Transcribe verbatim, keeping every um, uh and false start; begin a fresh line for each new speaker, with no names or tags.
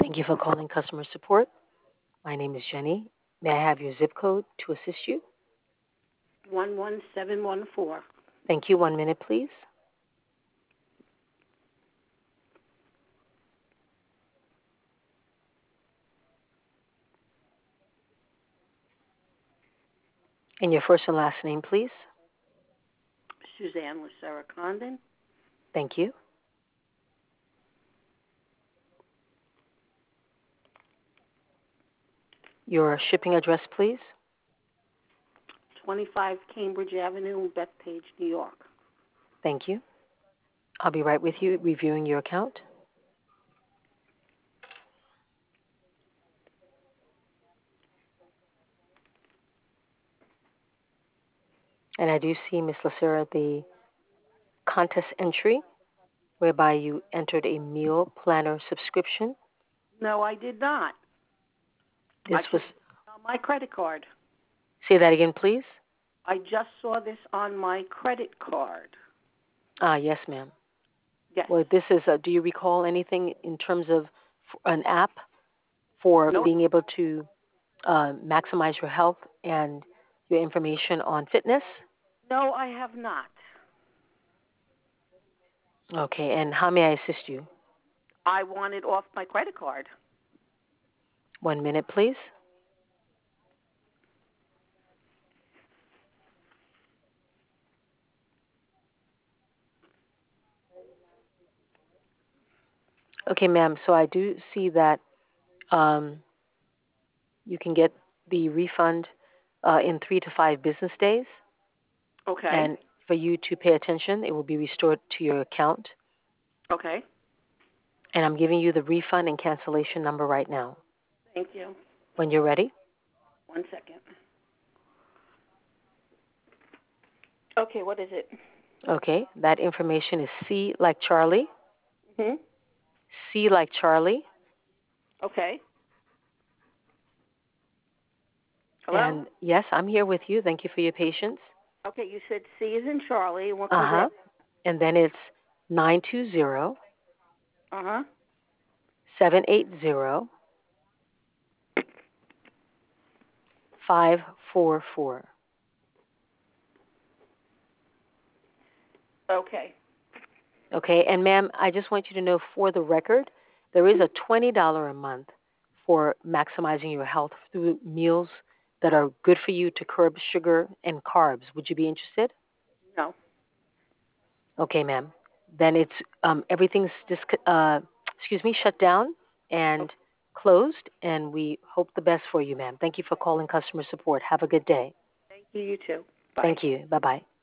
Thank you for calling customer support. My name is Jenny. May I have your zip code to assist you?
one one seven one four.
Thank you. One minute, please. And your first and last name, please.
Suzanne Lucera Condon.
Thank you. Your shipping address, please.
twenty-five Cambridge Avenue, Bethpage, New York.
Thank you. I'll be right with you reviewing your account. And I do see, Miss Lucera, the contest entry whereby you entered a meal planner subscription.
No, I did not.
This
I
was
on my credit card.
Say that again, please.
I just saw this on my credit card.
Ah, yes, ma'am.
Yes.
Well, this is. A, do you recall anything in terms of an app for
Nope.
being able to uh, maximize your health and your information on fitness?
No, I have not.
Okay, and how may I assist you?
I want it off my credit card.
One minute, please. Okay, ma'am. So I do see that um, you can get the refund uh, in three to five business days.
Okay.
And for you to pay attention, it will be restored to your account.
Okay.
And I'm giving you the refund and cancellation number right now.
Thank you.
When you're ready.
One second. Okay, what is it?
Okay, that information is C like Charlie.
Hmm.
C like Charlie.
Okay. Hello?
And yes, I'm here with you. Thank you for your patience.
Okay, you said C is in Charlie. What comes
Uh-huh.
after?
And then it's nine two zero,
Uh-huh.
seven eight zero, five four four.
Okay.
Okay, and ma'am, I just want you to know for the record, there is a twenty dollars a month for maximizing your health through meals that are good for you to curb sugar and carbs. Would you be interested?
No.
Okay, ma'am. Then it's um, everything's dis- uh, excuse me, shut down and
Okay.
closed, and we hope the best for you, ma'am. Thank you for calling customer support. Have a good day.
Thank you, you too. Bye.
Thank you. Bye-bye.